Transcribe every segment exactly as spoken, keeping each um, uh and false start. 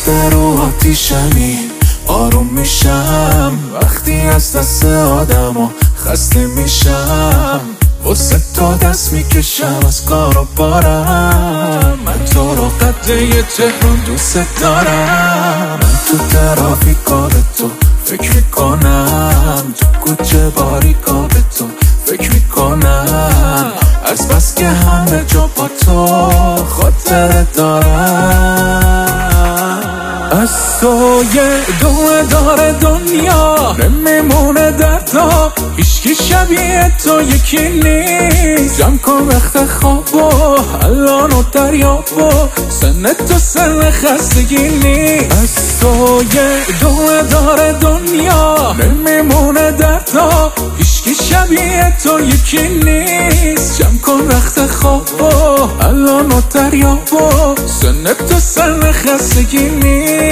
وقت رو آتیشمی آروم میشم وقتی از دست آدم و خسته میشم واسه تو دست میکشم از کار و بارم من تو رو قده تهران دوست دارم من تو ترافیکا به تو فکر میکنم تو کوچه باریکا به تو فکر میکنم از بس که همه جا با تو خاطر دارم از تو یه دو داره دنیا نمیمونه در تا هیچکی شبیه تو یکی نیست جمع کن وقت خواب و الان و دریاب و سن تو سن خستگی نیست از تو یه دو داره دنیا نمیمونه در تا هیچکی شبیه تو یکی نیست جمع کن وقت خواب و الان و دریاب و سن تو سن خستگی نیست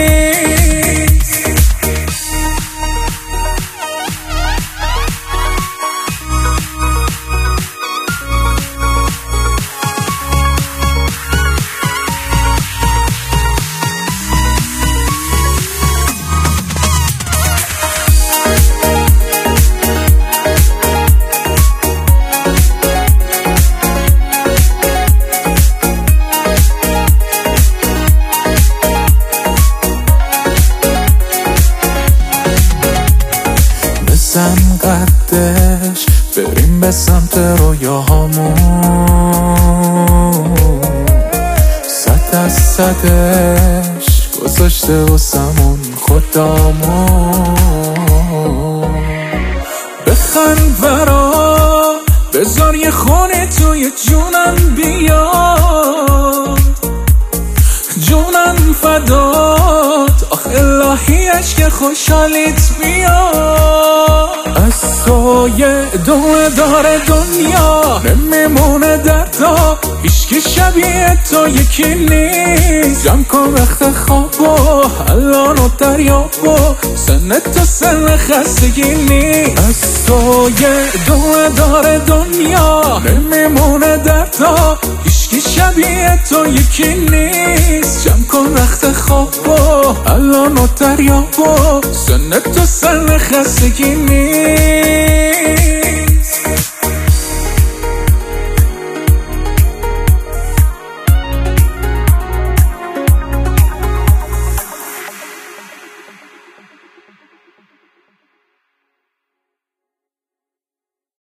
بزن قدش بریم به سمت رویاهامون صد از صدش گذاشته واسمون خدامون بخند برا بذار یه خونه توی جونم بیاد جونم فدات آخ الهی عشق خوشحالیت بیاد از تو یه دو داره دنیا نمیمونه در تا هیچکی شبیه تو یکی نیست جمع کن وقت خواب و الان و دریاب و سن تو سن خستگی نیست از تو یه دو داره دنیا نمیمونه در تا هیچکی شبیه تو یکی نیست جمع کن وقت خواب و الان و دریاب و سن تو سن خستگی نیست